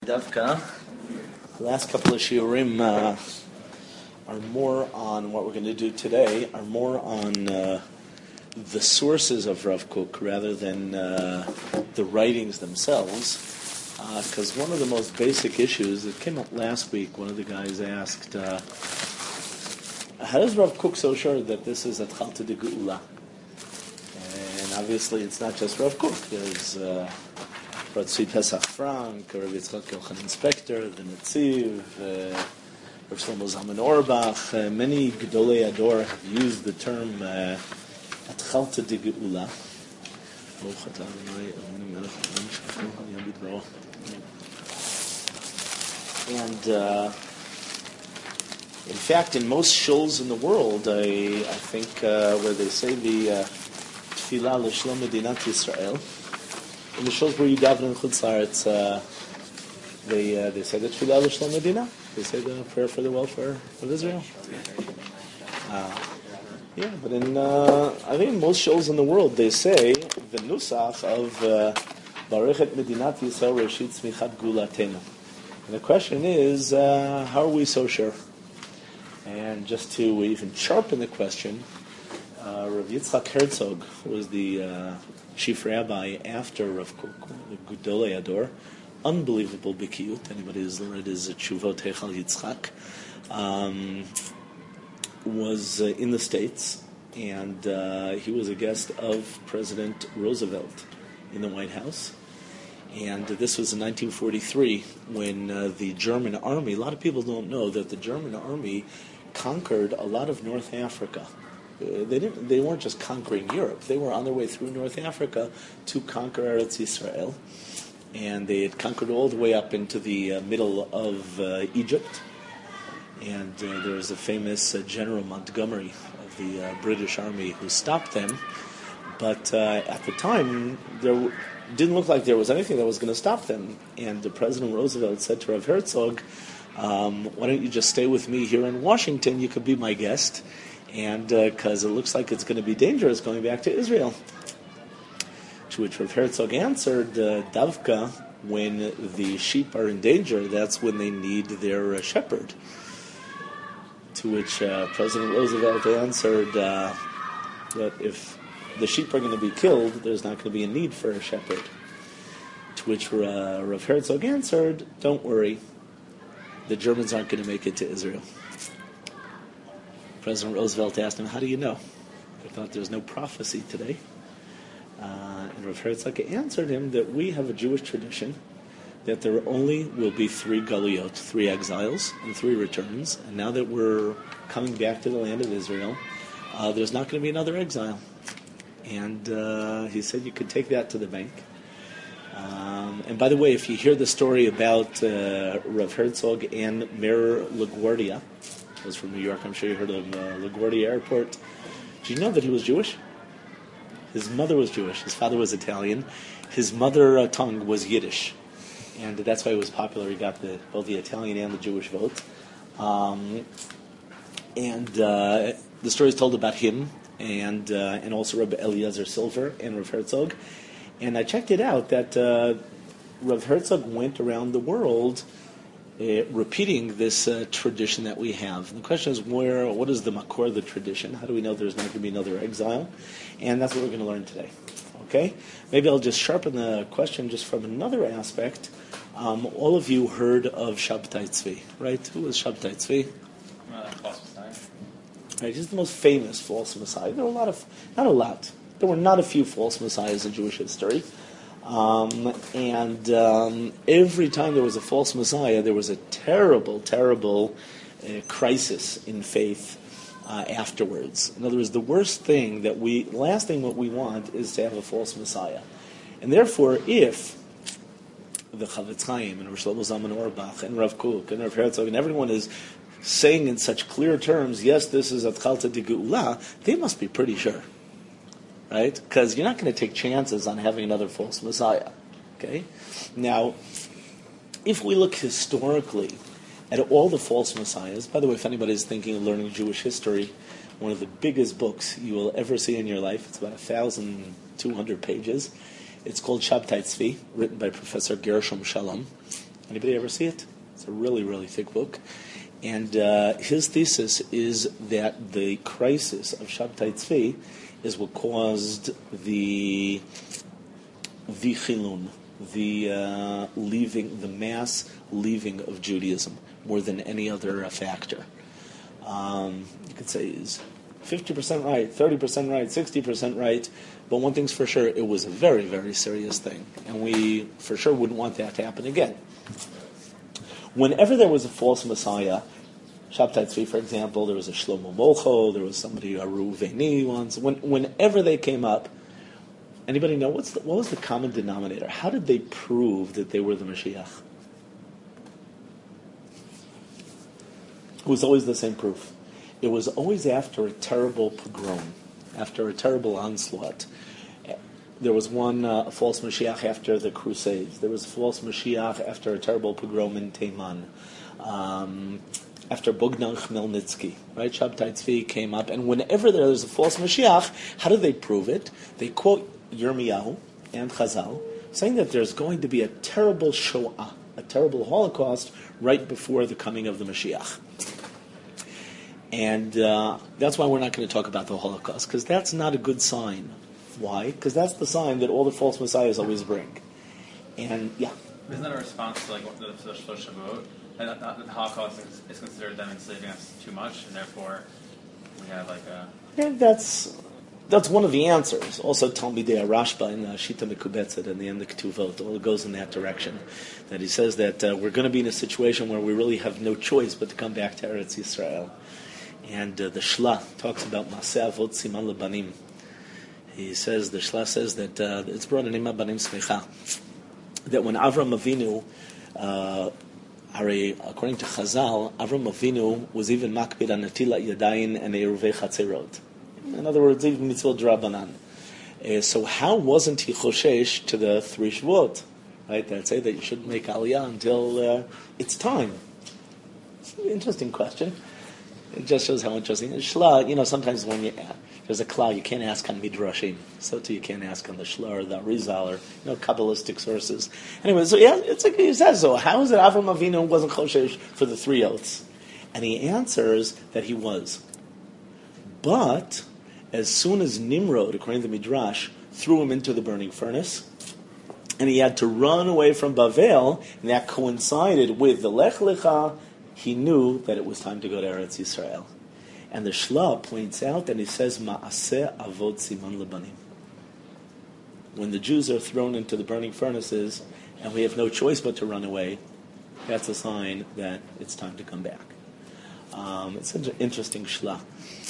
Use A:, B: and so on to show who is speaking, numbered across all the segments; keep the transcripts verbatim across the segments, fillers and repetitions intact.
A: Davka. The last couple of shiurim uh, are more on what we're going to do today, are more on uh, the sources of Rav Kook rather than uh, the writings themselves. Because uh, one of the most basic issues that came up last week, one of the guys asked, uh, how does Rav Kook so sure that this is Atchalta de Geula? And obviously it's not just Rav Kook. There's Uh, Rav Tzvi Pesach Frank, Rav Yitzchak Yochanan Spector, the Netziv, uh, Rav Shlomo Zalman Auerbach. Uh, many Gedolei Ador have used the term Atchalta de Geula. And uh, in fact, in most shuls in the world, I, I think uh, where they say the uh, Tfilah L'Shlom Medinat Yisrael, in the shuls where you daven in Chutz La'aretz, uh, they uh, they say the Tfilah L'Shlom Medina. They say the prayer for the welfare of Israel. Uh, yeah, but in uh, I think in most shuls in the world they say the nusach of Baruch et Medinat Yisrael Reshit Tzmichat Gulatenu. And the question is, uh, how are we so sure? And just to even sharpen the question, uh, Rav Yitzchak Herzog was the uh, chief rabbi after Rav Kook, the Gedolei Ador, unbelievable bikiyut. Anybody who's learned his Tshuvot Heichal Yitzchak, um, was uh, in the States, and uh, he was a guest of President Roosevelt in the White House. And this was in nineteen forty-three when uh, the German army, a lot of people don't know that the German army conquered a lot of North Africa. Uh, they didn't. They weren't just conquering Europe. They were on their way through North Africa to conquer Eretz Yisrael. And they had conquered all the way up into the uh, middle of uh, Egypt. And uh, there was a famous uh, General Montgomery of the uh, British Army who stopped them. But uh, at the time, there w- didn't look like there was anything that was going to stop them. And uh, President Roosevelt said to Rav Herzog, um, why don't you just stay with me here in Washington? You could be my guest. And because uh, it looks like it's going to be dangerous going back to Israel. To which Rav Herzog answered, uh, Davka, when the sheep are in danger, that's when they need their uh, shepherd. To which uh, President Roosevelt answered uh, that if the sheep are going to be killed, there's not going to be a need for a shepherd. To which uh, Rav Herzog answered, don't worry, the Germans aren't going to make it to Israel. President Roosevelt asked him, how do you know? I thought there's no prophecy today. Uh, and Rav Herzog answered him that we have a Jewish tradition that there only will be three galuyot, three exiles and three returns. And now that we're coming back to the land of Israel, uh, there's not going to be another exile. And uh, he said you could take that to the bank. Um, and by the way, if you hear the story about uh, Rav Herzog and Mayor LaGuardia, was from New York. I'm sure you heard of uh, LaGuardia Airport. Do you know that he was Jewish? His mother was Jewish. His father was Italian. His mother uh, tongue was Yiddish. And that's why he was popular. He got the, both the Italian and the Jewish vote. Um, and uh, the story is told about him and uh, and also Rabbi Eliezer Silver and Rav Herzog. And I checked it out that uh, Rav Herzog went around the world Uh, repeating this uh, tradition that we have. And the question is, where? What is the makor of the tradition? How do we know there's not going to be another exile? And that's what we're going to learn today. Okay? Maybe I'll just sharpen the question just from another aspect. Um, all of you heard of Shabtai Tzvi, right? Who was Shabtai Tzvi?
B: Uh, false Messiah.
A: Right, he's the most famous false messiah. There were a lot of, not a lot, there were not a few false messiahs in Jewish history. Um, and um, every time there was a false messiah, there was a terrible, terrible uh, crisis in faith uh, afterwards. In other words, the worst thing that we, last thing what we want is to have a false messiah. And therefore, if the Chavetz Chaim and Rav Shlomo Zalman Auerbach and Rav Kook and Rav Herzog and everyone is saying in such clear terms, yes, this is Atchalta de Geula, they must be pretty sure. Right? Because you're not going to take chances on having another false messiah. Okay? Now, if we look historically at all the false messiahs, by the way, if anybody's thinking of learning Jewish history, one of the biggest books you will ever see in your life, it's about one thousand two hundred pages. It's called Shabtai Tzvi, written by Professor Gershom Shalom. Anybody ever see it? It's a really, really thick book. And uh, his thesis is that the crisis of Shabtai Tzvi is what caused the the chilun, the uh, leaving, the mass leaving of Judaism, more than any other uh, factor. Um, you could say is fifty percent right, thirty percent right, sixty percent right, but one thing's for sure, it was a very, very serious thing, and we for sure wouldn't want that to happen again. Whenever there was a false Messiah, Shabtai Tzvi, for example, there was a Shlomo Molcho, there was somebody, a Reuveni once, when, whenever they came up, anybody know what's the, what was the common denominator? How did they prove that they were the Mashiach? It was always the same proof. It was always after a terrible pogrom, after a terrible onslaught. There was one uh, false Mashiach after the Crusades. There was a false Mashiach after a terrible pogrom in Teiman. Um, after Bogdan Khmelnytsky, right? Shabtai Tzvi came up, and whenever there was a false Mashiach, how do they prove it? They quote Yirmiyahu and Chazal, saying that there's going to be a terrible Shoah, a terrible Holocaust, right before the coming of the Mashiach. And uh, that's why we're not going to talk about the Holocaust, because that's not a good sign. Why? Because that's the sign that all the false messiahs always bring. And, yeah.
B: Isn't that a response to like what the Shavuot? That, that, that the Holocaust is, is considered them enslaving us too much, and therefore we have like a...
A: Yeah, that's that's one of the answers. Also, Talmidei Rashba in uh, Shita Mekubetzet and the end of Ketuvot, all goes in that direction. That he says that uh, we're going to be in a situation where we really have no choice but to come back to Eretz Yisrael. And uh, the Shla talks about Maseh Avot Siman Lebanim. He says, the Shla says that uh, it's brought in Ima Banim Smecha, that when Avram Avinu, uh, according to Chazal, Avram Avinu was even makbid on Netilat Yadayin and Eruvei Chatzerot. In other words, even mitzvot d'Rabbanan. Uh, so how wasn't he choshesh to the three Shavuot? Right? That say that you shouldn't make Aliyah until uh, it's time. It's an interesting question. It just shows how interesting. And Shla, you know, sometimes when you there's a klal, you can't ask on midrashim. So too, you can't ask on the Shla or the Arizal or you know kabbalistic sources. Anyway, so yeah, it's like he says. So how is it Avram Avinu wasn't choshesh for the three oaths? And he answers that he was. But as soon as Nimrod, according to the Midrash, threw him into the burning furnace, and he had to run away from Bavel, and that coincided with the Lech Lecha, he knew that it was time to go to Eretz Yisrael. And the Shla points out, and he says, Ma'aseh Avot Siman Lebanim. When the Jews are thrown into the burning furnaces, and we have no choice but to run away, that's a sign that it's time to come back. Um, it's an interesting Shla.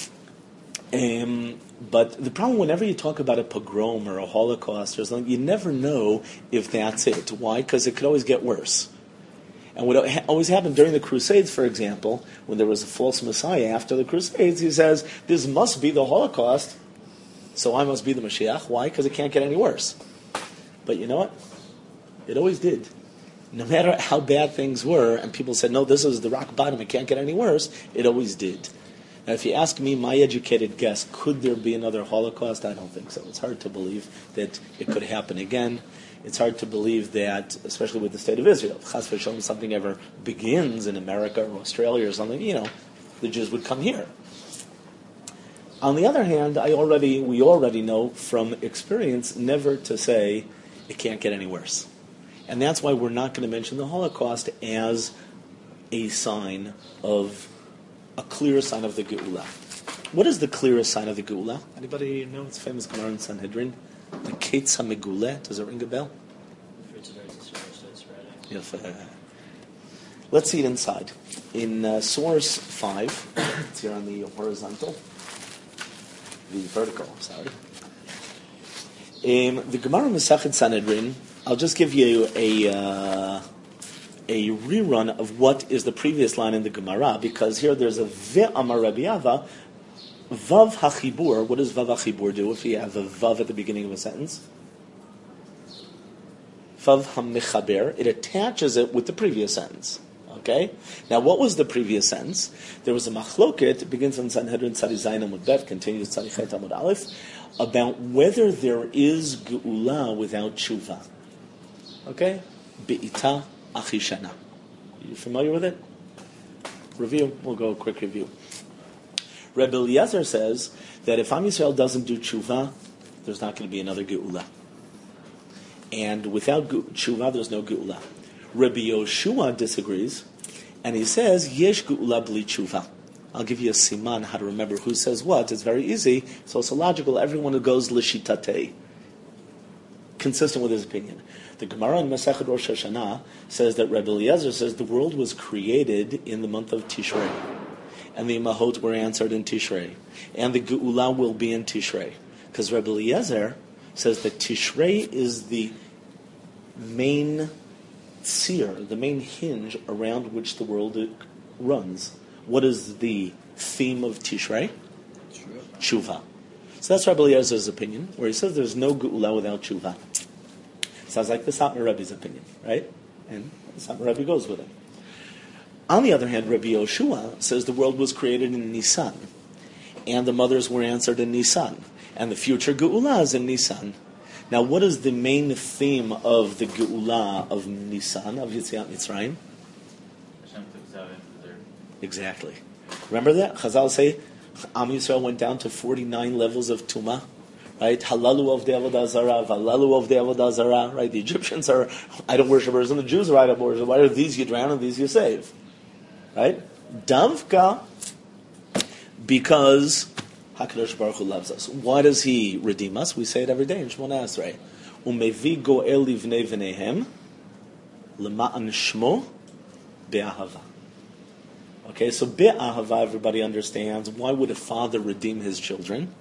A: Um, but the problem, whenever you talk about a pogrom or a Holocaust or something, you never know if that's it. Why? Because it could always get worse. And what always happened during the Crusades, for example, when there was a false Messiah after the Crusades, he says, this must be the Holocaust, so I must be the Mashiach. Why? Because it can't get any worse. But you know what? It always did. No matter how bad things were, and people said, no, this is the rock bottom, it can't get any worse, it always did. Now, if you ask me, my educated guess, could there be another Holocaust? I don't think so. It's hard to believe that it could happen again. It's hard to believe that, especially with the state of Israel, if Chas v'Shalom something ever begins in America or Australia or something, you know, the Jews would come here. On the other hand, I already, we already know from experience never to say it can't get any worse. And that's why we're not going to mention the Holocaust as a sign of a clear sign of the Geula. What is the clearest sign of the Geula? Anybody know? It's famous Gemara in Sanhedrin. The Ketz HaMeguleh. Does it ring a bell? Yes. Uh, let's see it inside. In uh, source five, it's here on the horizontal, the vertical, sorry. Um, the Gemara Masachet Sanhedrin, I'll just give you a... Uh, a rerun of what is the previous line in the Gemara, because here there's a Ve'amar Rabbi Ava, Vav HaChibur. What does Vav HaChibur do if you have a Vav at the beginning of a sentence? Vav HaMechaber. It attaches it with the previous sentence. Okay? Now, what was the previous sentence? There was a machloket, it begins on Sanhedrin Tzadi Zayin Amud Bet, continues Tzadi Chet Amud Aleph, about whether there is Geula without tshuva. Okay? Be'ita Achishana. You familiar with it? Review. We'll go a quick review. Rebbe Eliezer says that if Am Yisrael doesn't do tshuva, there's not going to be another geula. And without tshuva, there's no geula. Rebbe Yoshua disagrees, and he says, yesh geula bli tshuva. I'll give you a siman how to remember who says what. It's very easy. It's also logical. Everyone who goes l'shitatei, consistent with his opinion. The Gemara in Masechet Rosh Hashanah says that Rebbe Eliezer says the world was created in the month of Tishrei, and the Imahot were answered in Tishrei, and the Geula will be in Tishrei. Because Rebbe Eliezer says that Tishrei is the main seer, the main hinge around which the world runs. What is the theme of Tishrei? Tshuva. So that's Rebbe Eliezer's opinion, where he says there's no Geula without Tshuva. Sounds like the Satmar Rebbe's opinion, right? And the Satmar Rebbe goes with it. On the other hand, Rebbe Yoshua says the world was created in Nisan, and the mothers were answered in Nisan, and the future Geula is in Nisan. Now, what is the main theme of the Geula of Nisan, of Yetziat Mitzrayim? Exactly. Remember that? Chazal say, Am Yisrael went down to forty-nine levels of Tumah, right? Halalu of the Avodah Zarah, Valalu of the Avodah Zarah, right? The Egyptians are idol worshippers, and the Jews are idol worshippers. Why are these you drown and these you save? Right? Davka, because HaKadosh Baruch Hu loves us. Why does He redeem us? We say it every day in Shemona Esrei. Umevi go'el livnei v'neihem l'ma'an shmo be'ahava. Okay, so be'ahava, everybody understands. Why would a father redeem his children?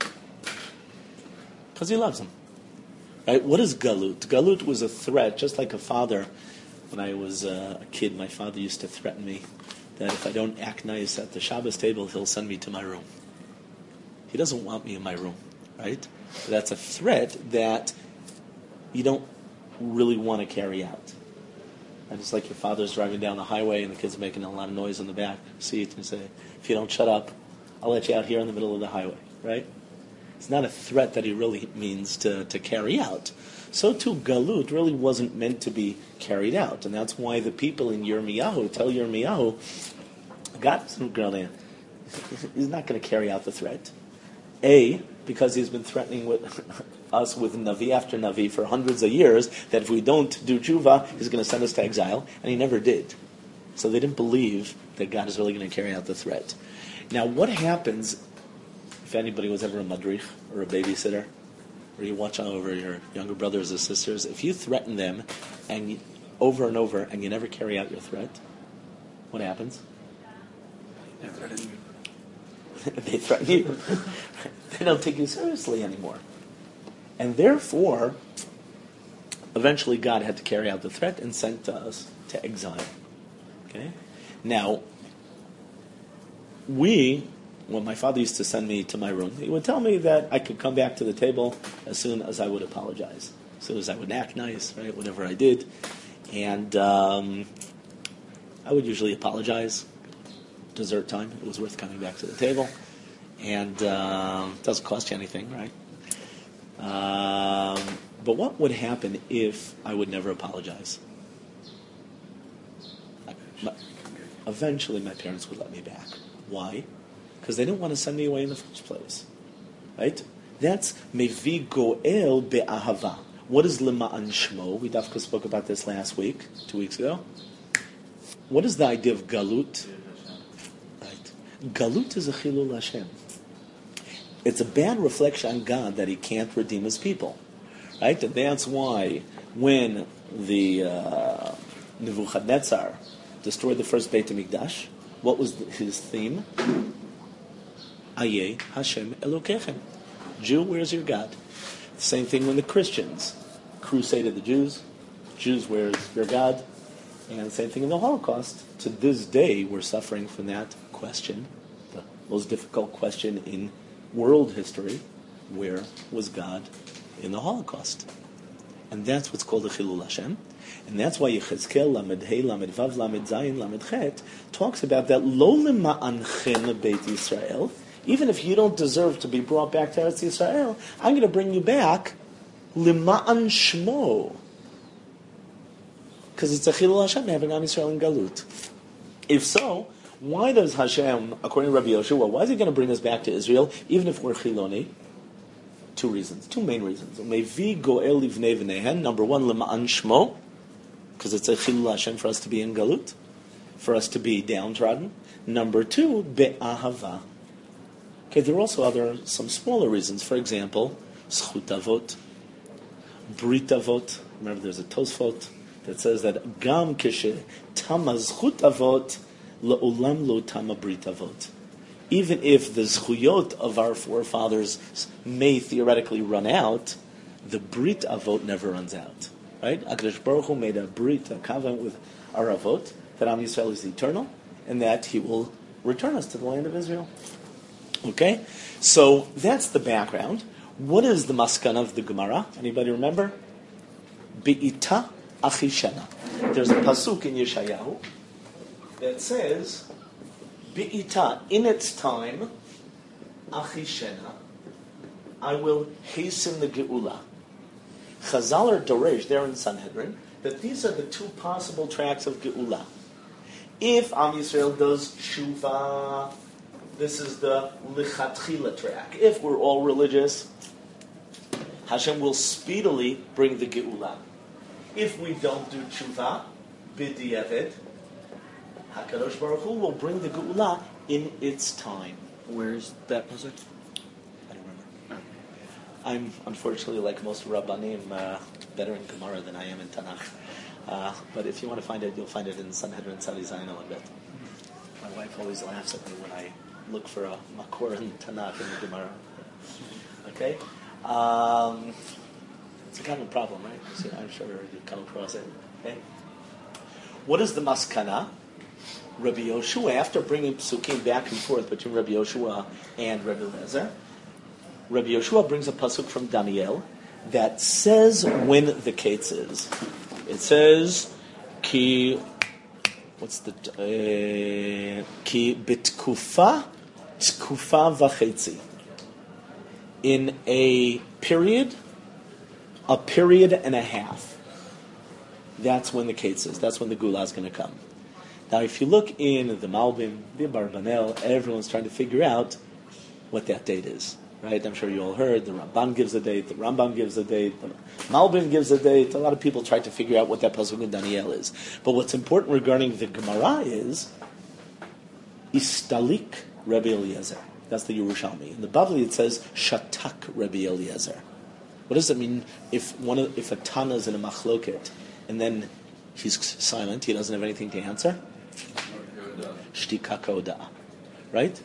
A: Because he loves them. Right? What is galut? Galut was a threat, just like a father. When I was uh, a kid, my father used to threaten me that if I don't act nice at the Shabbos table, he'll send me to my room. He doesn't want me in my room, right? But that's a threat that you don't really want to carry out. And it's like your father's driving down the highway and the kid's making a lot of noise in the back seat and you say, if you don't shut up, I'll let you out here in the middle of the highway, right? It's not a threat that he really means to, to carry out. So too, Galut really wasn't meant to be carried out. And that's why the people in Yirmiyahu tell Yirmiyahu, God's he's not going to carry out the threat. A, because he's been threatening with us with Navi after Navi for hundreds of years, that if we don't do tshuva, he's going to send us to exile, and he never did. So they didn't believe that God is really going to carry out the threat. Now, what happens if anybody was ever a madrich or a babysitter, or you watch over your younger brothers or sisters, if you threaten them and you, over and over, and you never carry out your threat, what happens?
C: They threaten you.
A: They threaten you. They don't take you seriously anymore. And therefore, eventually God had to carry out the threat and sent us to exile. Okay? Now, we, when my father used to send me to my room, he would tell me that I could come back to the table as soon as I would apologize, as soon as I would act nice, right, whatever I did. And um, I would usually apologize. Dessert time, it was worth coming back to the table. And um, it doesn't cost you anything, right? Um, but what would happen if I would never apologize? I, my, eventually my parents would let me back. Why? Because they didn't want to send me away in the first place. Right? That's mevi goel be'ahava. What is lema'an shmo? We dafka spoke about this last week, two weeks ago. What is the idea of galut? Right. Galut is a chilul Hashem. It's a bad reflection on God that He can't redeem His people. Right? And that's why when the uh, Nebuchadnezzar destroyed the first Beit HaMikdash, what was the, his theme? Ayeh Hashem Elokechem. Jew, where's your God? The same thing when the Christians crusaded the Jews. Jews, where's your God? And the same thing in the Holocaust. To this day, we're suffering from that question, the most difficult question in world history. Where was God in the Holocaust? And that's what's called the Chilul Hashem. And that's why Yechezkel, Lamed Hey, Lamed Vav, Lamed Zayin, Lamed Chet, talks about that Lo lema'anchem Beit Yisrael. Even if you don't deserve to be brought back to Eretz Yisrael, I'm going to bring you back Lima'an Shmo. Because it's a Chilul Hashem having Am Yisrael in Galut. If so, why does Hashem, according to Rabbi Yoshua, why is he going to bring us back to Israel, even if we're Chiloni? Two reasons, two main reasons. Mevi goel livnei v'nehen. Number one, lema'an shmo, because it's a Chilul Hashem for us to be in Galut, for us to be downtrodden. Number two, be'ahava. Okay, there are also other, some smaller reasons. For example, Zchut Avot, Brit Avot. Remember, there's a Tosfot that says that Gam Kishe Tama Zchut Avot Le'olam Lo Tama Brit Avot. Even if the Zchuyot of our forefathers may theoretically run out, the Brit Avot never runs out. Right? HaKadosh Baruch Hu made a Brit, a covenant with our Avot, that Am Yisrael is eternal, and that He will return us to the land of Israel. Okay? So that's the background. What is the maskana of the Gemara? Anybody remember? Be'ita achishena. There's a pasuk in Yeshayahu that says, Be'ita, in its time, achishena, I will hasten the Geula. Chazal or Doresh, there in Sanhedrin, that these are the two possible tracks of Geula. If Am Yisrael does tshuva, this is the lichatchila track. If we're all religious, Hashem will speedily bring the Geula. If we don't do tshuva, b'di'evet, HaKadosh Baruch Hu will bring the Geula in its time.
C: Where's that pasuk?
A: I don't remember. I'm unfortunately, like most Rabbanim, uh, better in Gemara than I am in Tanakh. Uh, but if you want to find it, you'll find it in Sanhedrin Tzadi Zayin a bit. My wife always laughs at me when I look for a makor in Tanakh in the Gemara. Okay? Um, it's a kind of problem, right? So I'm sure you come across it. Okay? What is the maskana? Rabbi Yoshua, after bringing psukim back and forth between Rabbi Yoshua and Rabbi Eliezer, Rabbi Yoshua brings a pasuk from Daniel that says when the kates is. It says, ki, what's the, uh, ki bitkufa tkufa v'chetzi. In a period, a period and a half. That's when the kates is. That's when the Geula is going to come. Now, if you look in the Malbim, the Abarbanel, everyone's trying to figure out what that date is. Right? I'm sure you all heard, the Ramban gives a date, the Rambam gives a date, the Malbim gives a date. A lot of people try to figure out what that pasuk in Daniel is. But what's important regarding the Gemara is Istalik Rabbi Eliezer. That's the Yerushalmi. In the Bavli it says Shatak Rabbi Eliezer. What does it mean if one of, if a Tana is in a machloket and then he's silent, he doesn't have anything to answer? Shtika koda. Right?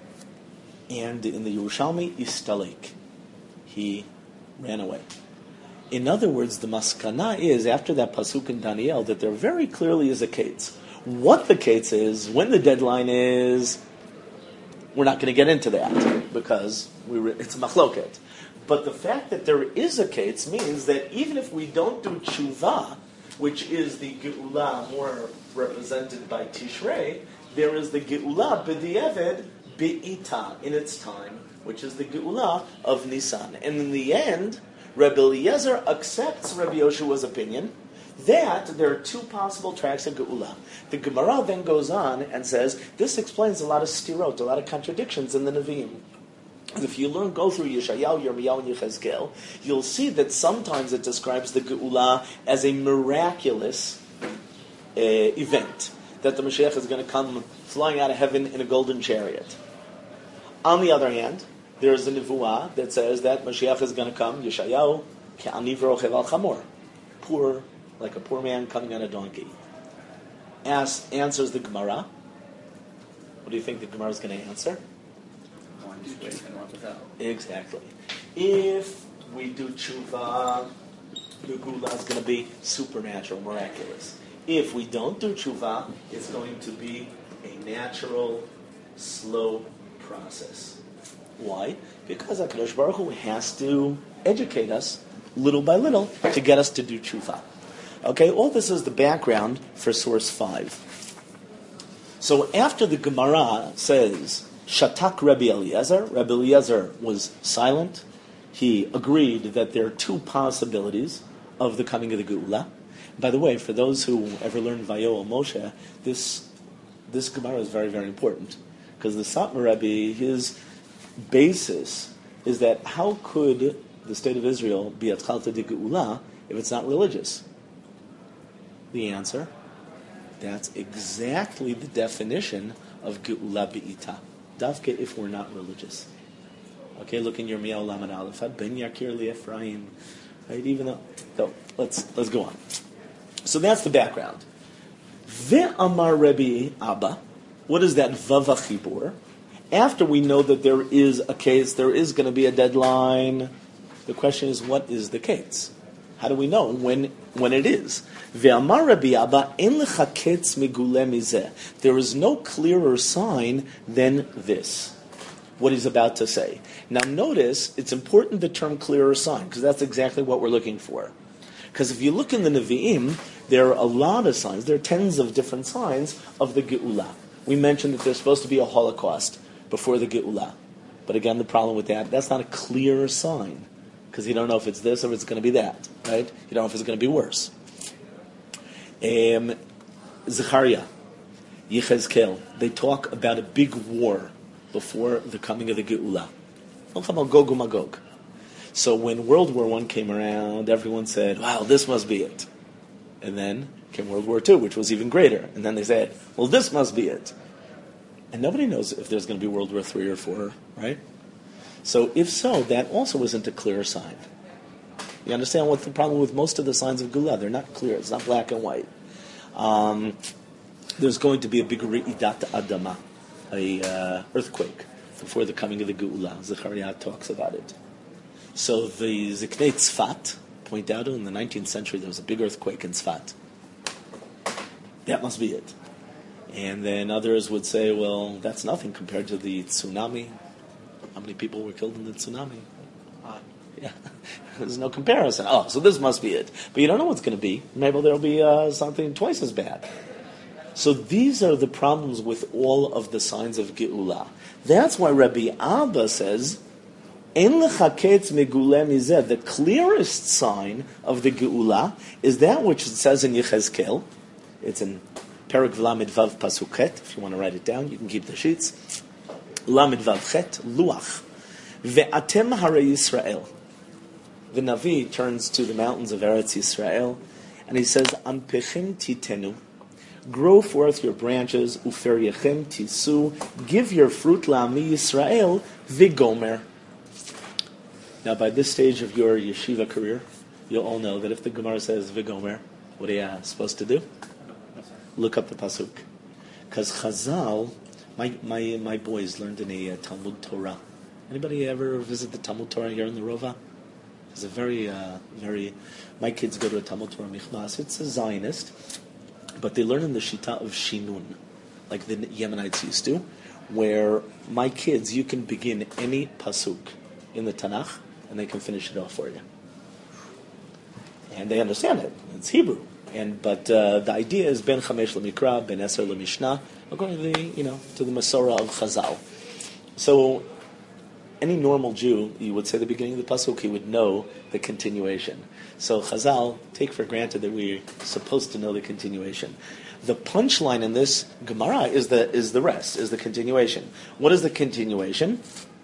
A: And in the Yerushalmi, Istalik. He ran away. In other words, the maskana is, after that pasuk in Daniel, that there very clearly is a kates. What the kates is, when the deadline is, we're not going to get into that, because we re- it's a machloket. But the fact that there is a kates means that even if we don't do tshuva, which is the geula more represented by Tishrei, there is the geula b'di'eved, Be'ita, in its time, which is the Geula of Nisan. And in the end, Rabbi Eliezer accepts Rabbi Yoshua's opinion that there are two possible tracks of Geula. The Gemara then goes on and says, this explains a lot of stirot, a lot of contradictions in the Nevi'im. And if you learn, go through Yeshayahu, Yirmiyahu, and Yechezkel, you'll see that sometimes it describes the Geula as a miraculous uh, event, that the Mashiach is going to come flying out of heaven in a golden chariot. On the other hand, there is a nevuah that says that Mashiach is going to come, Yeshayahu, ke'ani v'rochev al chamor, poor, like a poor man coming on a donkey. As, answers the Gemara. What do you think the Gemara is going to answer?
C: One with and one without.
A: Exactly. If we do tshuva, the Geula is going to be supernatural, miraculous. If we don't do tshuva, it's going to be a natural, slow process. Why? Because HaKadosh Baruch Hu has to educate us little by little to get us to do tshuva. Okay, all this is the background for source five. So after the Gemara says, Shatak Rabbi Eliezer, Rabbi Eliezer was silent. He agreed that there are two possibilities of the coming of the Geula. By the way, for those who ever learned Vayoel Moshe, this this Gemara is very, very important. Because the Satmar Rebbe, his basis is that how could the state of Israel be Atchalta de Geula if it's not religious? The answer, that's exactly the definition of Geula Be'ita. Davke if we're not religious. Okay, look in your Yirmiyahu Lamed Aleph. Ben Yakir Li Ephraim. Right, even though, so let's let's go on. So that's the background. Ve'amar Rebbe Abba. What is that Vava Chibur? After we know that there is a case, there is going to be a deadline. The question is, what is the case? How do we know when when it is? Ve'amar Rebbe Abba en lecha ketz megule mizeh. There is no clearer sign than this. What he's about to say. Now notice, it's important the term clearer sign, because that's exactly what we're looking for. Because if you look in the Nevi'im, there are a lot of signs, there are tens of different signs of the Geula. We mentioned that there's supposed to be a Holocaust before the Geula. But again, the problem with that, that's not a clear sign. Because you don't know if it's this or if it's going to be that, right? You don't know if it's going to be worse. Um, Zechariah, Yechezkel, they talk about a big war before the coming of the Geula. Gog Magog. So when World War One came around, everyone said, wow, this must be it. And then came World War Two, which was even greater. And then they said, well, this must be it. And nobody knows if there's going to be World War Three or Four, right? So if so, that also isn't a clear sign. You understand what the problem with most of the signs of Geula? They're not clear. It's not black and white. Um, there's going to be a big Re'idat Adama, a uh, earthquake before the coming of the Geula. Zechariah talks about it. So the Ziknei Tzfat point out in the nineteenth century there was a big earthquake in Tzfat. That must be it. And then others would say, well, that's nothing compared to the tsunami. How many people were killed in the tsunami? Uh, yeah, there's no comparison. Oh, so this must be it. But you don't know what's going to be. Maybe there'll be uh, something twice as bad. So these are the problems with all of the signs of Geula. That's why Rabbi Abba says, En lecha ketz megule mizeh. The clearest sign of the Geula is that which it says in Yechezkel. It's in Perek V'Lamed Vav Pasuk Chet. If you want to write it down, you can keep the sheets. Lamed Vav Chet, Luach. Ve'atem harei Yisrael. The Navi turns to the mountains of Eretz Yisrael, and he says, Ampechim titenu. Grow forth your branches, ufer yechem tisu, give your fruit la'ami Yisrael, v'gomer. Now, by this stage of your yeshiva career, you'll all know that if the Gemara says v'gomer, what are you supposed to do? Look up the pasuk. Because Chazal, my, my my boys learned in a uh, Talmud Torah. Anybody ever visit the Talmud Torah here in the Rova? It's a very, uh, very, my kids go to a Talmud Torah Michmas. It's a Zionist. But they learn in the Shita of Shinun, like the Yemenites used to, where my kids, you can begin any pasuk in the Tanakh, and they can finish it off for you. And they understand it. It's Hebrew. And But uh, the idea is Ben Chamesh L'Mikra, Ben Eser L'Mishnah, according to the, you know, to the Masorah of Chazal. So any normal Jew, you would say the beginning of the pasuk, he would know the continuation. So Chazal take for granted that we're supposed to know the continuation. The punchline in this Gemara is the is the rest, is the continuation. What is the continuation?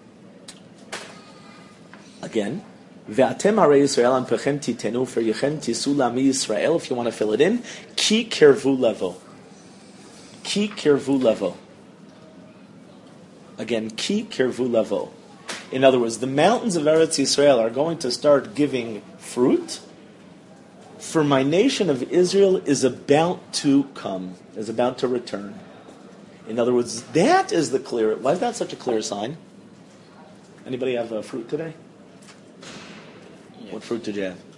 A: Again, Ve'atem harei Yisrael anpechem titenu for yechem tisu la'ami Yisrael. If you want to fill it in, ki kirvu levo. Ki kirvu levo. Again, ki kirvu levo. In other words, the mountains of Eretz Yisrael are going to start giving fruit, for my nation of Israel is about to come, is about to return. In other words, that is the clear. Why is that such a clear sign? Anybody have uh, fruit today?
C: Yeah.
A: What fruit did you have?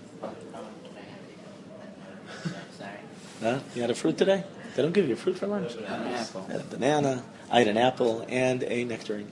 C: Sorry.
A: Huh? You had a fruit today? They don't give you fruit for lunch.
C: An apple.
A: I had a banana, I had an apple, and a nectarine.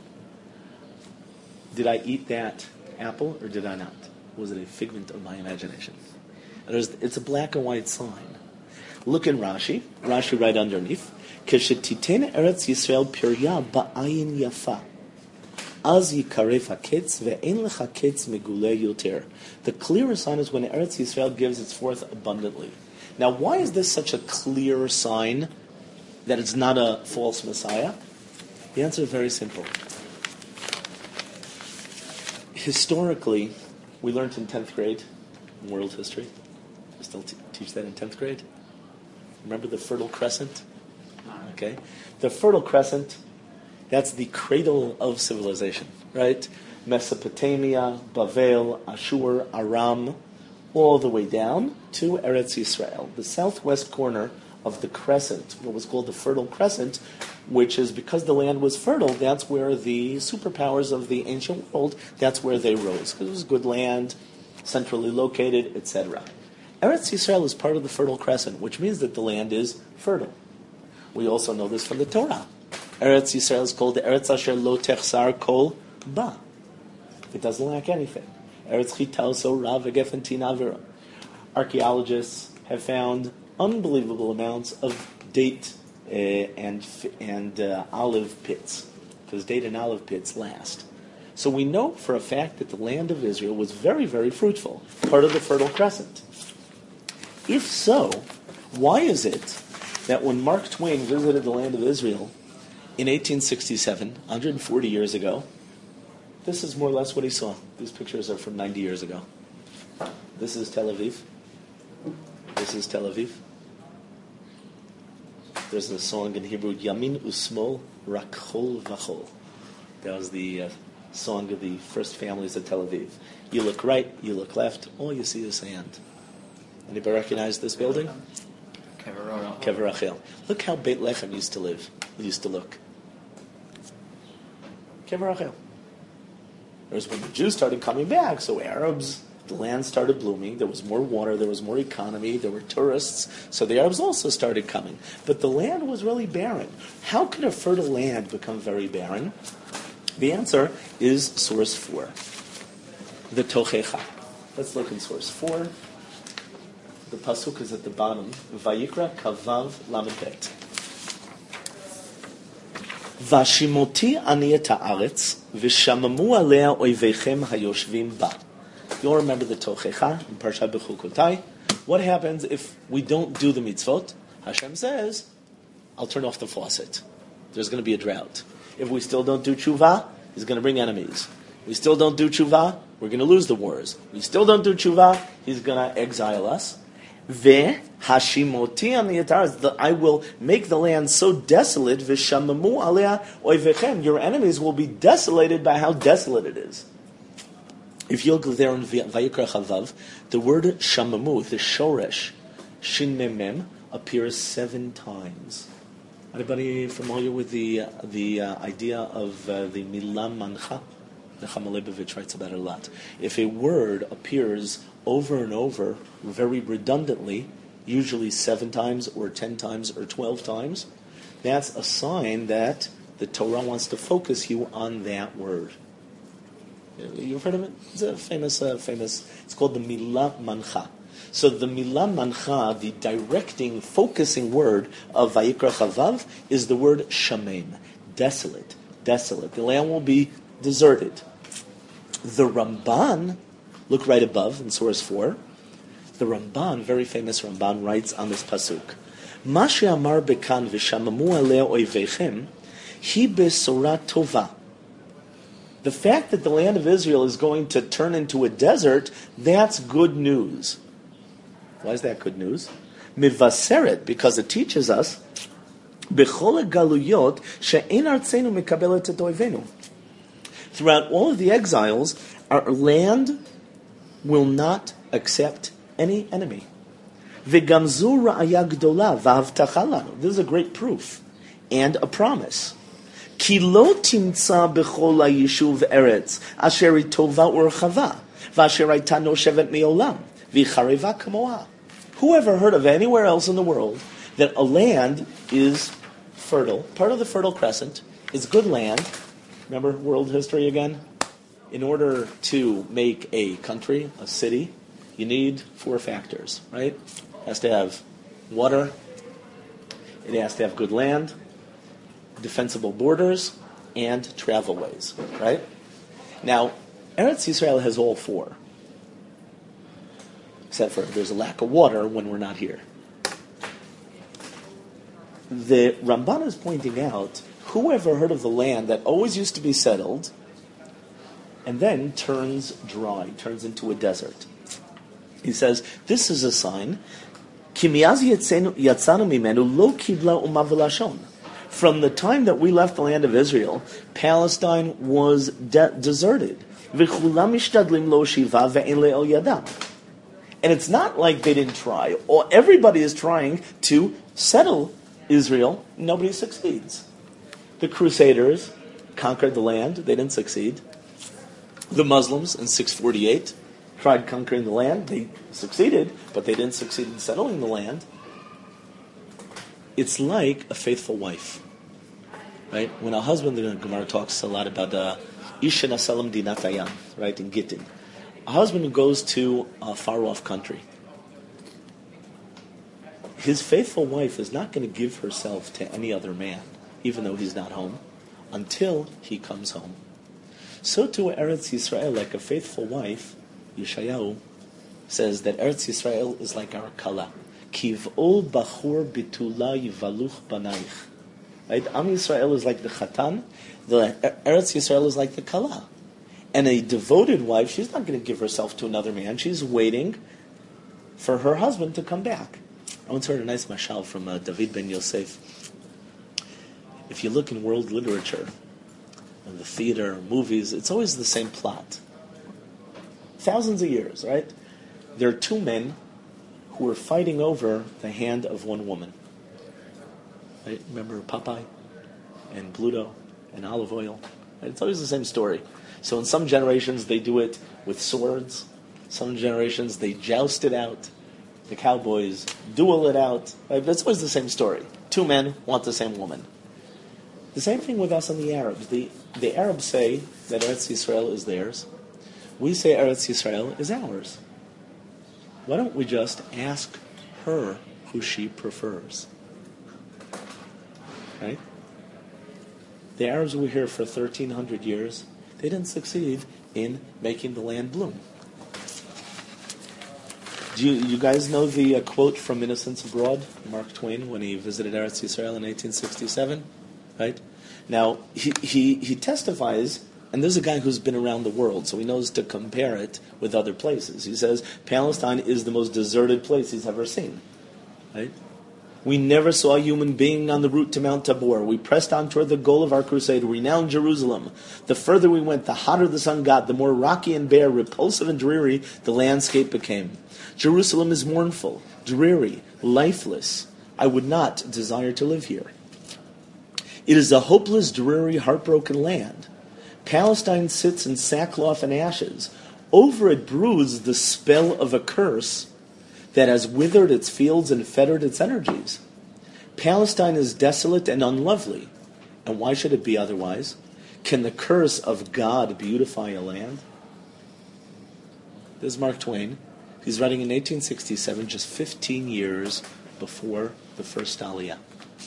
A: Did I eat that apple or did I not? Was it a figment of my imagination? It's a black and white sign. Look in Rashi. Rashi right underneath. Keshetiten Eretz Yisrael pirya ba'ayin yafa. Az yikaref haketz ve'en lecha ketz megule yoter. The clearest sign is when Eretz Yisrael gives its forth abundantly. Now, why is this such a clear sign that it's not a false Messiah? The answer is very simple. Historically, we learned in tenth grade, in world history, we still t- teach that in tenth grade. Remember the Fertile Crescent? Okay. The Fertile Crescent, that's the cradle of civilization, right? Mesopotamia, Bavel, Ashur, Aram, all the way down to Eretz Yisrael, the southwest corner of the crescent, what was called the Fertile Crescent, which is because the land was fertile, that's where the superpowers of the ancient world, that's where they rose, because it was good land, centrally located, et cetera. Eretz Yisrael is part of the Fertile Crescent, which means that the land is fertile. We also know this from the Torah. Eretz Yisrael is called the Eretz Asher Lo Techsar Kol Ba. It doesn't lack anything. Eretz Chita So Rav Gefen Tinavira. Archaeologists have found unbelievable amounts of date uh, and and uh, olive pits, because date and olive pits last. So we know for a fact that the land of Israel was very, very fruitful, part of the Fertile Crescent. If so, why is it that when Mark Twain visited the land of Israel in eighteen sixty-seven, one hundred forty years ago, this is more or less what he saw. These pictures are from ninety years ago. This is Tel Aviv. This is Tel Aviv. There's a song in Hebrew, Yamin Usmol Rakhol Vachol. That was the uh, song of the first families of Tel Aviv. You look right, you look left, all you see is sand. Anybody recognize this building?
C: Kever
A: Kever Rachel. Look how Beit Lechem used to live, used to look. Kever Rachel. It was when the Jews started coming back, so Arabs, the land started blooming, there was more water, there was more economy, there were tourists, so the Arabs also started coming. But the land was really barren. How could a fertile land become very barren? The answer is source four, the Tochecha. Let's look in source four. The pasuk is at the bottom. Vayikra kavav lamed. Vashimoti ani et haaretz v'shamamu alea oivechem hayoshvim ba. You'll remember the Tochecha in Parshat Bechukotai. What happens if we don't do the mitzvot? Hashem says, I'll turn off the faucet. There's going to be a drought. If we still don't do tshuva, He's going to bring enemies. We still don't do tshuva, we're going to lose the wars. We still don't do tshuva, He's going to exile us. Ve hashimoti on the atar, I will make the land so desolate. V'shamamu alea oivechem, your enemies will be desolated by how desolate it is. If you look there in Vayikra Chavav, the word shamamu, the shoresh, shin mem mem, appears seven times. Anybody familiar with the uh, the uh, idea of uh, the milah mancha? Nechama Leibovitch writes about it a lot. If a word appears over and over, very redundantly, usually seven times or ten times or twelve times, that's a sign that the Torah wants to focus you on that word. You've heard of it? It's a famous, uh, famous, it's called the milah mancha. So the milah mancha, the directing, focusing word of Vayikra Chavav, is the word shamem, desolate, desolate. The land will be deserted. The Ramban, look right above in source four, the Ramban, very famous Ramban, writes on this pasuk, Ma she'amar bekan v'shamamu alea oivechem, hi besorah tova. The fact that the land of Israel is going to turn into a desert, that's good news. Why is that good news? Mivaseret, because it teaches us, b'chol galuyot she'ein artzenu mekabelet et oivenu. Throughout all of the exiles, our land will not accept any enemy. V'gamzu ra'aya gdola v'havtacha lanu. This is a great proof and a promise. Ki lo timtza b'chol ha'yishuv eretz asher tova urchava v'asher hayta noshevet me'olam v'chareva kamoa. Who ever heard of anywhere else in the world that a land is fertile, part of the Fertile Crescent, is good land? Remember world history again? In order to make a country, a city, you need four factors, right? It has to have water, it has to have good land, defensible borders, and travelways, right? Now, Eretz Yisrael has all four. Except for there's a lack of water when we're not here. the Ramban is pointing out, who ever heard of the land that always used to be settled and then turns dry, turns into a desert? He says, this is a sign, Ki mi'az yatzanu mimenu lo kibla umav v'lashon. From the time that we left the land of Israel, Palestine was de- deserted. V'chulam mishtadlim lo shiva ve'en le'el yadam. And it's not like they didn't try. Or everybody is trying to settle Israel. Nobody succeeds. The Crusaders conquered the land. They didn't succeed. The Muslims in six forty-eight tried conquering the land. They succeeded, but they didn't succeed in settling the land. It's like a faithful wife. Right? When a husband, the Gemara talks a lot about uh, Isha Nasalam Dinatayam, right, in Gittin. A husband who goes to a far-off country. His faithful wife is not going to give herself to any other man, even though he's not home, until he comes home. So to Eretz Yisrael, like a faithful wife, Yeshayahu says that Eretz Yisrael is like our kala. Kiv'ol bachur bitula yivaluch banaich. Right? Am Yisrael is like the chatan. The Eretz Yisrael is like the kala. And a devoted wife, she's not going to give herself to another man. She's waiting for her husband to come back. I once heard a nice mashal from uh, David ben Yosef. If you look in world literature, in the theater, movies, it's always the same plot. Thousands of years, right? There are two men who are fighting over the hand of one woman. Right? Remember Popeye and Pluto and olive oil? Right? It's always the same story. So in some generations they do it with swords. Some generations they joust it out. The cowboys duel it out. Right? But it's always the same story. Two men want the same woman. The same thing with us and the Arabs. The, the Arabs say that Eretz Yisrael is theirs. We say Eretz Yisrael is ours. Why don't we just ask her who she prefers? Right? The Arabs were here for thirteen hundred years. They didn't succeed in making the land bloom. Do you, you guys know the uh, quote from Innocents Abroad, Mark Twain, when he visited Eretz Yisrael in eighteen sixty-seven? Right? Now, he, he, he testifies, and there's a guy who's been around the world, so he knows to compare it with other places. He says, Palestine is the most deserted place he's ever seen. Right? We never saw a human being on the route to Mount Tabor. We pressed on toward the goal of our crusade, renowned Jerusalem. The further we went, the hotter the sun got, the more rocky and bare, repulsive and dreary the landscape became. Jerusalem is mournful, dreary, lifeless. I would not desire to live here. It is a hopeless, dreary, heartbroken land. Palestine sits in sackcloth and ashes. Over it broods the spell of a curse that has withered its fields and fettered its energies. Palestine is desolate and unlovely. And why should it be otherwise? Can the curse of God beautify a land? This is Mark Twain. He's writing in eighteen sixty-seven, just fifteen years before the first Aliyah.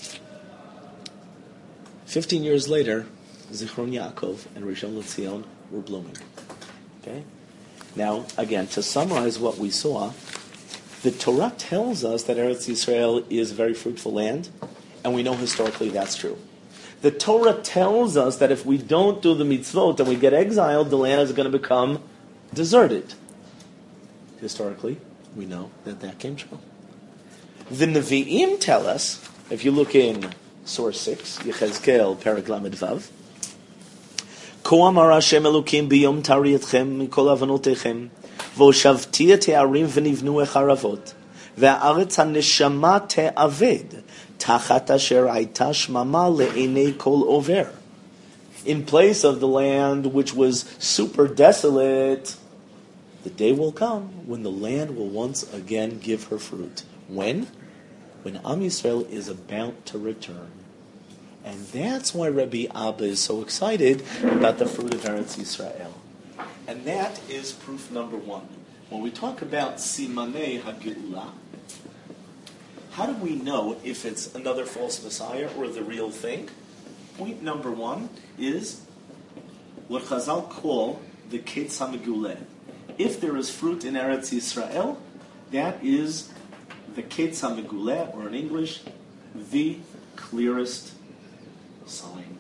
A: Fifteen years later, Zichron Yaakov and Rishon LeZion were blooming. Okay? Now, again, to summarize what we saw, the Torah tells us that Eretz Yisrael is a very fruitful land, and we know historically that's true. The Torah tells us that if we don't do the mitzvot and we get exiled, the land is going to become deserted. Historically, we know that that came true. The Nevi'im tell us, if you look in source six, Yechezkel, Perek Lamed Vav, Ko amar Hashem Elokim biyom tari etchem mikol avanotechem v'oshavti et ha'arim v'nivnu echaravot ve'aretz ha'neshama te'aved tachat asher hayta shmama le'enei kol over. In place of the land which was super desolate, the day will come when the land will once again give her fruit. When? When Am Yisrael is about to return. And that's why Rabbi Abba is so excited about the fruit of Eretz Yisrael. And that is proof number one. When we talk about Simanei HaGeulah, how do we know if it's another false Messiah or the real thing? Point number one is what Chazal call the Ketz HaMeguleh. If there is fruit in Eretz Yisrael, that is the Ketz HaMeguleh, or in English, the clearest sign.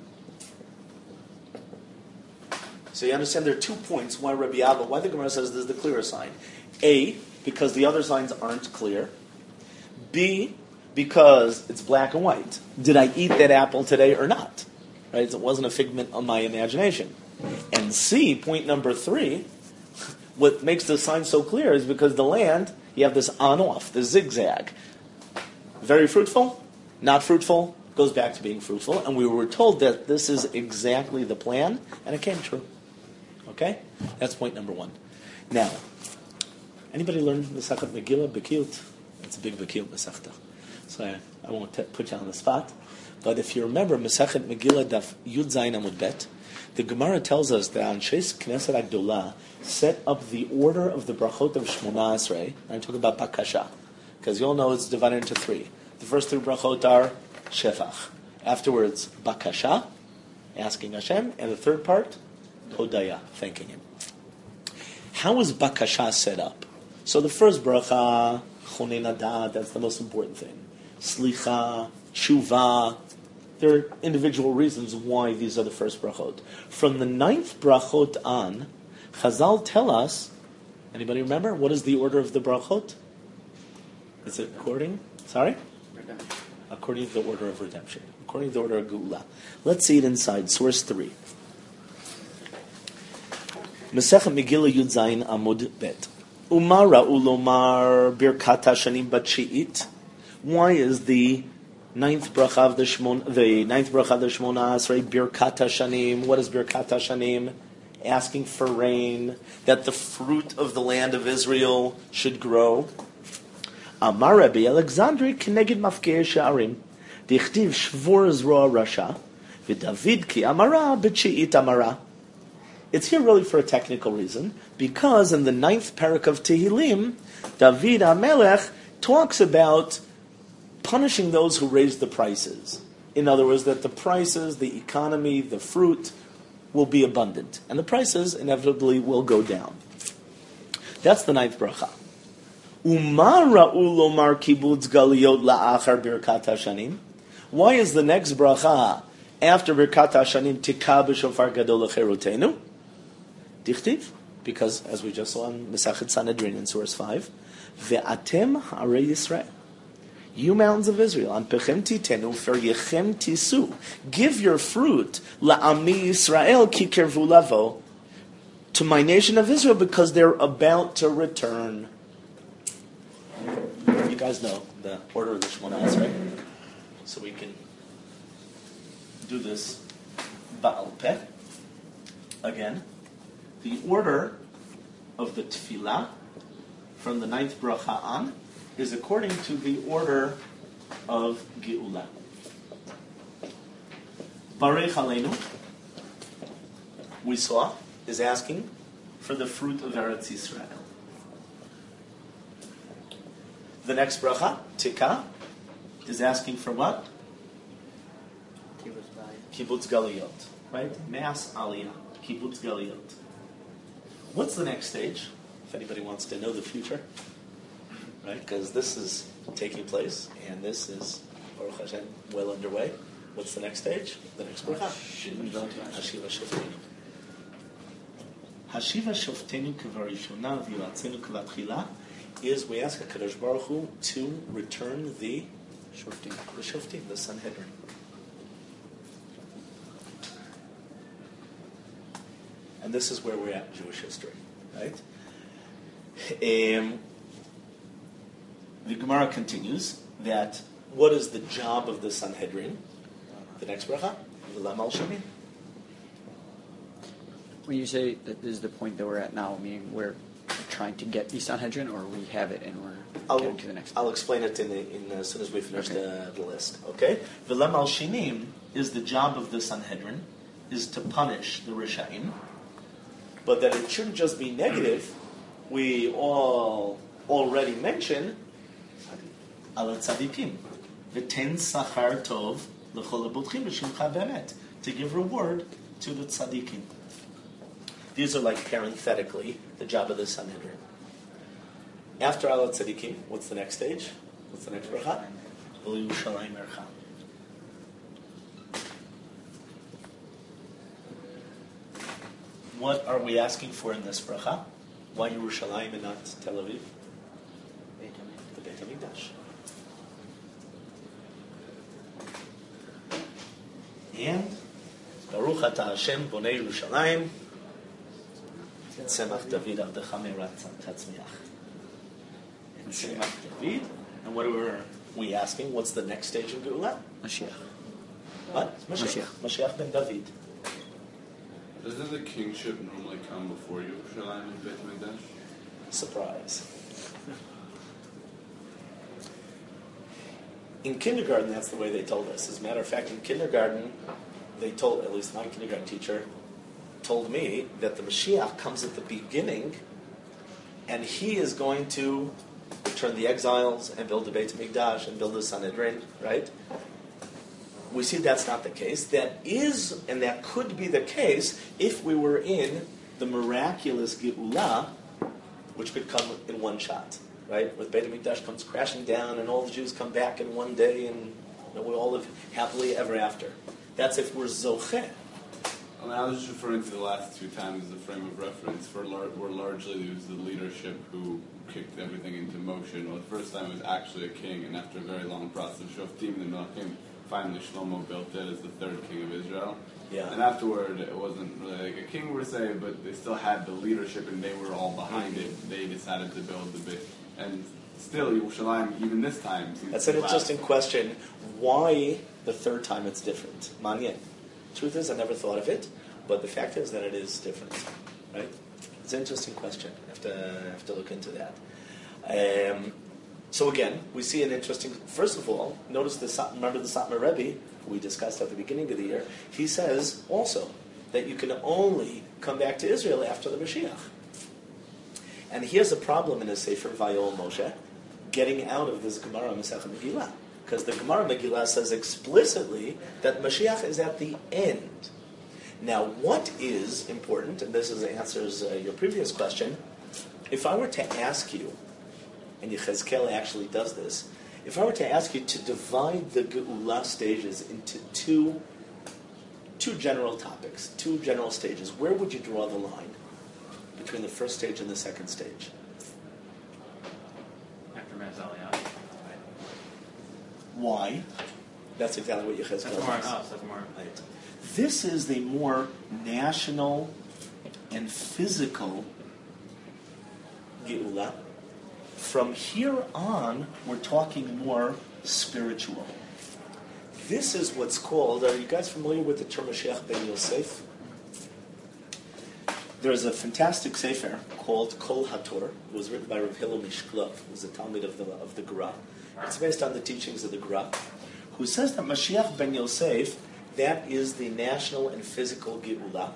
A: So you understand there are two points why Rabbi Abba, why the Gemara says this is the clearest sign. A, because the other signs aren't clear. B, because it's black and white. Did I eat that apple today or not? Right? It wasn't a figment of my imagination. And C, point number three, what makes the sign so clear is because the land, you have this on-off, the zigzag. Very fruitful, not fruitful, goes back to being fruitful. And we were told that this is exactly the plan, and it came true. Okay? That's point number one. Now, anybody learn Masechet Megillah, Bekiut? It's a big Bekiut Masechta. So I, I won't t- put you on the spot. But if you remember Masechet Megillah Daf Yud Zayin Amud Bet, the Gemara tells us that Anshes Knesset Agdolah set up the order of the brachot of Shmona Esrei. I'm talking about Bakasha, because you all know it's divided into three. The first three brachot are Shefach. Afterwards, Bakasha, asking Hashem, and the third part, Hodaya, thanking Him. How is Bakasha set up? So the first bracha, Chonei Nadat, that's the most important thing. Slicha, Tshuva. There are individual reasons why these are the first brachot. From the ninth brachot on, Chazal tell us, anybody remember, what is the order of the brachot? Is it according, sorry?
C: Redemption.
A: According to the order of redemption. According to the order of Geula. Let's see it inside, source three. Masechet Megillah Yud Zayin Amud Bet. Umara ulomar birkat hashanim batchiit. Why is the ninth bracha of the Shmon, the ninth bracha of the Shmona Esrei birkat hashanim? What is birkat hashanim? Asking for rain, that the fruit of the land of Israel should grow. Amar Rabbi Alexandri keneged mafkei sha'arim. Dichtiv shvor zroa rasha v'David ki amara b'tchiit amara. It's here really for a technical reason, because in the ninth parak of Tehillim, David HaMelech talks about punishing those who raise the prices. In other words, that the prices, the economy, the fruit will be abundant. And the prices inevitably will go down. That's the ninth bracha. Umar ra'ul omar kibutz galiyot la'achar birkat hashanim. Why is the next bracha after birkat hashanim tikah b'shofar gadol lecherutenu? Dichtiv, because as we just saw in Masechet Sanhedrin in source five, ve'atem harei Yisrael. You mountains of Israel, an pechem titenu feryechem tisu. Give your fruit la'ami Yisrael ki kervu lavo, to my nation of Israel, because they're about to return. You guys know the order of the Shmona Esrei, so we can do this ba'al peh again. The order of the tefillah from the ninth bracha on is according to the order of Geula. Barech Aleinu, we saw, is asking for the fruit of Eretz Yisrael. The next bracha, Tikah, is asking for what? Kibbutz Galiyot, right? Mass Aliyah, Kibbutz Galiyot. What's the next stage? If anybody wants to know the future, right? Because this is taking place, and this is, Baruch Hashem, well underway. What's the next stage? The next bracha? Hashiva Shoftenu. Hashiva Shoftenu Kevarishona V'Yotzenu Kevatchila is we ask HaKadosh Baruch Hu to return the Shoftim, the Shoftim, the Sanhedrin. And this is where we're at in Jewish history, right? Um, the Gemara continues that what is the job of the Sanhedrin? The next bracha, V'lam al Shamin.
C: When you say that this is the point that we're at now, meaning we're trying to get the Sanhedrin, or we have it and we're
A: I'll,
C: getting to the next.
A: I'll explain it in, the, in as soon as we finish
C: okay.
A: the, the list. Okay, V'lam al Shinim is the job of the Sanhedrin, is to punish the Rishaim. But that it shouldn't just be negative. We all already mentioned Al Tzadikim, V'ten Sachar Tov L'chol Habotchim B'Shimcha Be'emet, to give reward to the Tzadikim. These are like parenthetically the job of the Sanhedrin. After Al Tzadikim, what's the next stage? What's the next bracha? V'Yerushalayim Ercha. What are we asking for in this bracha? Why Yerushalayim and not Tel Aviv? The Beit HaMikdash. And Baruch Ata Hashem Bonei Yerushalayim Tzemach David Avdecha Merat Tatzmiach. And Tzemach David. And what are we asking? What's the next stage in Geulah?
C: Mashiach.
A: What? Mashiach. Mashiach ben David.
D: Doesn't the kingship normally come before Yerushalayim and Beit HaMikdash?
A: Surprise. In kindergarten, that's the way they told us. As a matter of fact, in kindergarten, they told, at least my kindergarten teacher, told me that the Mashiach comes at the beginning, and he is going to return the exiles and build the Beit HaMikdash and build the Sanhedrin, right? We see that's not the case. That is, and that could be the case if we were in the miraculous Geulah, which could come in one shot, right? Where the Beit HaMikdash comes crashing down and all the Jews come back in one day and you know, we all live happily ever after. That's if we're Zocheh.
D: I mean, I was just referring to the last two times as a frame of reference for lar- where largely it was the leadership who kicked everything into motion. Well, the first time it was actually a king, and after a very long process of Shoftim and Melachim, finally Shlomo built it as the third king of Israel.
A: Yeah.
D: And afterward, it wasn't really like a king per se, but they still had the leadership, and they were all behind it. They decided to build the bit, and still Yerushalayim, even this time, seems
A: That's
D: to
A: an
D: last.
A: interesting question. Why the third time it's different? Manyan. Truth is, I never thought of it, but the fact is that it is different, right? It's an interesting question. I have to, I have to look into that. Um, so again, we see an interesting. First of all, notice the Sa- remember the Satmar Rebbe who we discussed at the beginning of the year. He says also that you can only come back to Israel after the Mashiach. And he has a problem in his Sefer Vayol Moshe getting out of this Gemara Masechet Megillah, because the Gemara Megillah says explicitly that Mashiach is at the end. Now, what is important, and this is answers uh, your previous question, if I were to ask you, and Yechezkel actually does this, if I were to ask you to divide the Geulah stages into two, two general topics, two general stages, where would you draw the line between the first stage and the second stage?
B: After Maz Aliyah.
A: Why? That's exactly what Yechezkel
B: That's more on
A: does.
B: us. That's more.
A: Right. This is the more national and physical Geulah. From here on, we're talking more spiritual. This is what's called, are you guys familiar with the term Mashiach ben Yosef? There's a fantastic sefer called Kol HaTor. It was written by Rav Hillel Mishklov, who was a Talmud of the, of the Gra. It's based on the teachings of the Gra, who says that Mashiach ben Yosef, that is the national and physical Geulah,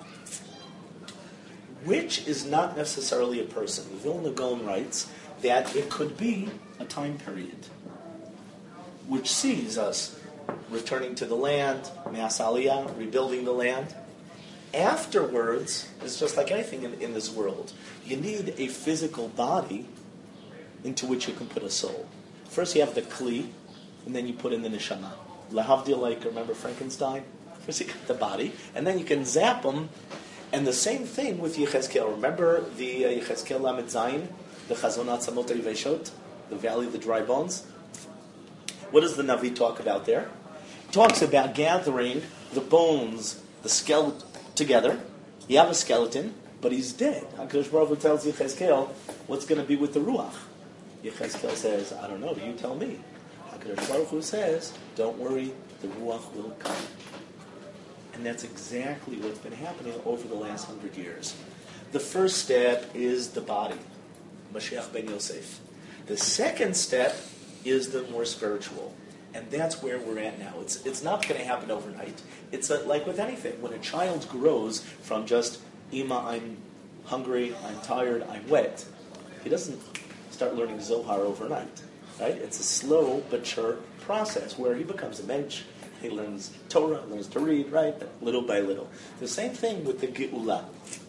A: which is not necessarily a person. Vilna Gaon writes that it could be a time period, which sees us returning to the land, Mass Aliyah, rebuilding the land. Afterwards, it's just like anything in, in this world. You need a physical body into which you can put a soul. First you have the Kli, and then you put in the Neshama. Lahavdil, like, remember Frankenstein? First you get the body, and then you can zap them. And the same thing with Yechezkel. Remember the uh, Yechezkel Lamed Zayin, the Chazon Atzamot Yiveshot, the Valley of the Dry Bones? What does the Navi talk about there? He talks about gathering the bones, the skeleton, together. You have a skeleton, but he's dead. HaKadosh Baruch Hu tells Yechezkel, what's going to be with the Ruach? Yechezkel says, I don't know, you tell me. HaKadosh Baruch Hu says, don't worry, the Ruach will come. And that's exactly what's been happening over the last hundred years. The first step is the body, Mashiach ben Yosef. The second step is the more spiritual. And that's where we're at now. It's it's not going to happen overnight. It's a, like with anything. When a child grows from just, Ima, I'm hungry, I'm tired, I'm wet, he doesn't start learning Zohar overnight. Right? It's a slow but sure process where he becomes a mensch. He learns Torah, learns to read, right? Little by little. The same thing with the Geulah.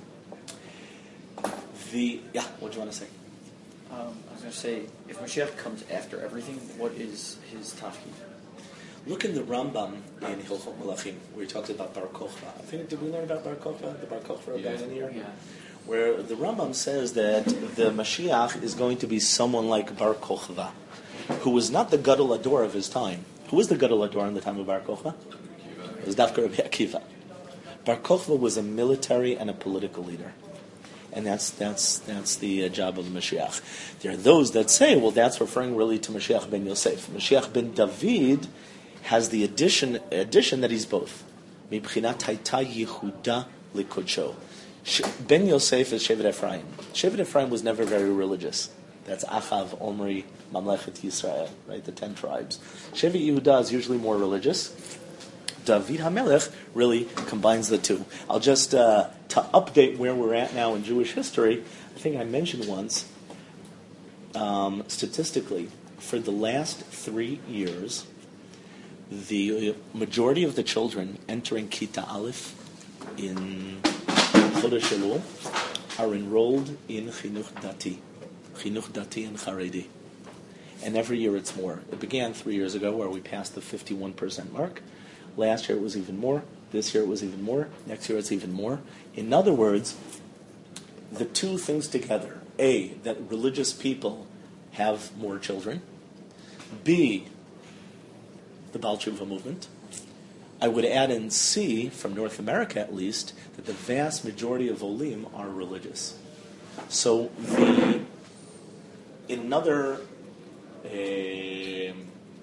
A: The, yeah, what do you want to say?
C: Um, I was going to say, if Mashiach comes after everything, what is his tafkid?
A: Look in the Rambam in Hilchot Melachim, where he talks about Bar Kochva. I think, did we learn about Bar Kochva, the Bar Kochva
D: Yeah.
A: guy in here?
C: Yeah.
A: Where the Rambam says that the Mashiach is going to be someone like Bar Kochva, who was not the Gadol Ador of his time. Who was the Gadol Ador in the time of Bar Kochva? It was Dafka Rabbi Akiva. Bar Kochva was a military and a political leader. And that's that's that's the uh, job of the Mashiach. There are those that say, well, that's referring really to Mashiach ben Yosef. Mashiach ben David has the addition addition that he's both. Mibchinat hayta Yehuda likodsho. Ben Yosef is Shevet Ephraim. Shevet Ephraim was never very religious. That's Achav, Omri, Mamlechet Yisrael, right? The ten tribes. Shevet Yehuda is usually more religious. David HaMelech really combines the two. I'll just, uh, to update where we're at now in Jewish history, I think I mentioned once, um, statistically, for the last three years, the majority of the children entering Kita Aleph in Chodesh Elul are enrolled in Chinuch Dati, Chinuch Dati and Charedi. And every year it's more. It began three years ago where we passed the fifty-one percent mark. Last year it was even more. This year it was even more. Next year it's even more. In other words, the two things together. A, that religious people have more children. B, the Baal Tshuva movement. I would add in C, from North America at least, that the vast majority of Olim are religious. So the, in another um,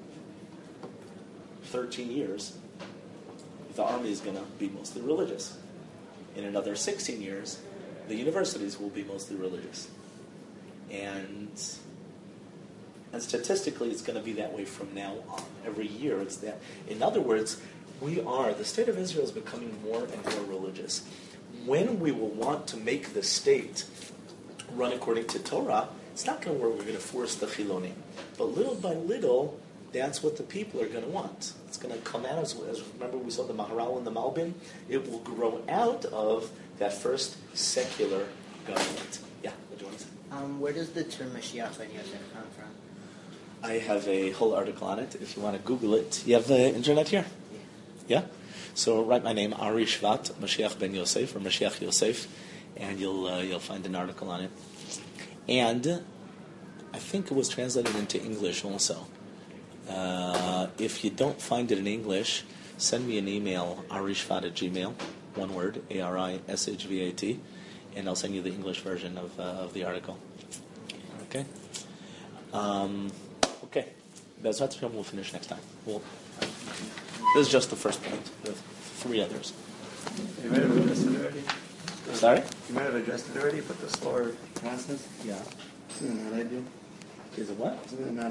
A: thirteen years, the army is going to be mostly religious. In another sixteen years, the universities will be mostly religious. And, and statistically, it's going to be that way from now on. Every year, it's that. In other words, we are, the state of Israel is becoming more and more religious. When we will want to make the state run according to Torah, it's not going to work. We're going to force the Chilonim. But little by little, that's what the people are going to want. It's going to come out as, as remember we saw the Maharal and the Malbim. It will grow out of that first secular government. Yeah, what do you want to say?
E: Um, where does the term Mashiach ben Yosef come from?
A: I have a whole article on it. If you want to Google it, you have the internet here.
E: Yeah.
A: Yeah. So write my name, Ari Shvat, Mashiach ben Yosef or Mashiach Yosef, and you'll uh, you'll find an article on it. And I think it was translated into English also. Uh, if you don't find it in English, send me an email, arishvat at gmail, one word, A R I S H V A T, and I'll send you the English version of uh, of the article. Okay? Um, okay. Bezrat Hashem, we'll finish next time. We'll, this is just the first point. There are three others.
C: You might have addressed it already.
A: Sorry?
C: You might have addressed it already, but the slower process.
A: Yeah.
C: Isn't that ideal?
A: Is it what?
C: Isn't it not